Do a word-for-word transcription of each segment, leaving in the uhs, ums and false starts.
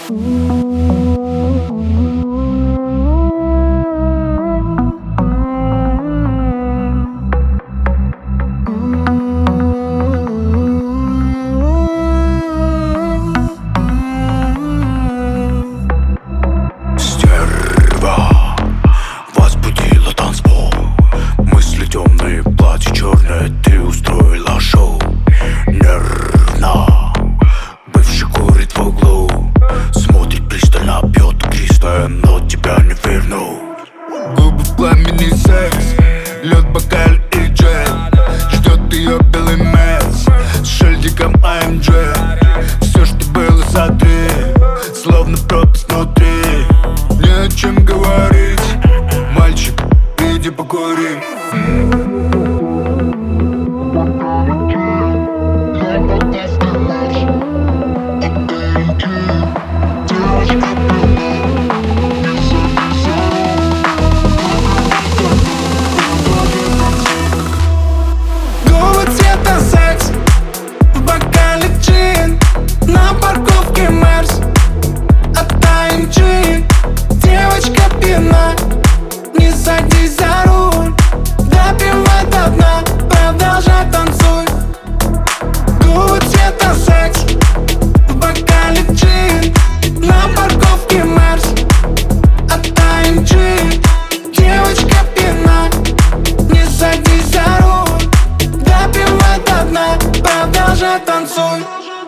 Но тебя не верну. Губы в пламени, секс, лед, бокаль и джет. Ждет ее белый месс с шильдиком эй эм джи. Все, что было, сотри, словно пропасть внутри. Не о чем говорить, мальчик, иди покури. Танцуй.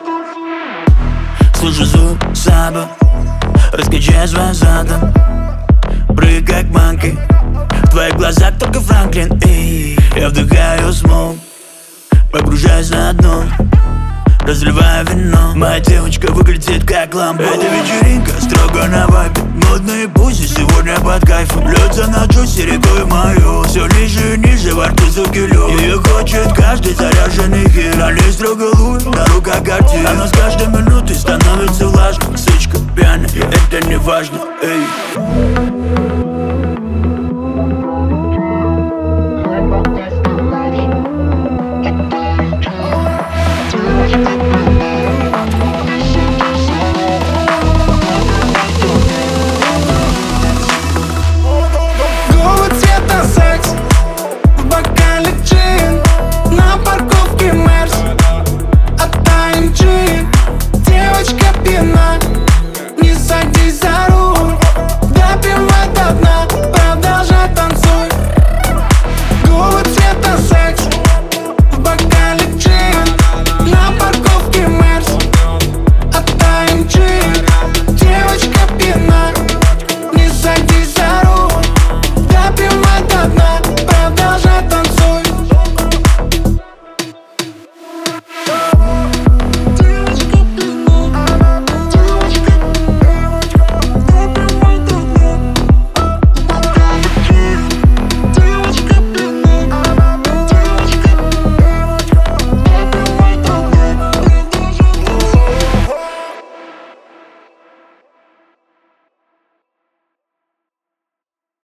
Слышу звук саба, раскачай своим задом. Прыгай как манки, в твоих глазах только Франклин. И я вдыхаю смог, погружаюсь на дно, разливаю вино. Моя девочка выглядит как ламбо. Эта вечеринка строго на вайбе. Модные бузи сегодня под кайфом. Льется на джуси рекой мою. Все ниже и ниже, во рту звуки лед. Ее хочет каждый заряженный хит. На лей строго луй, на руках картин. Она с каждой минутой становится влажной. Сычка пьяная, это не важно, эй.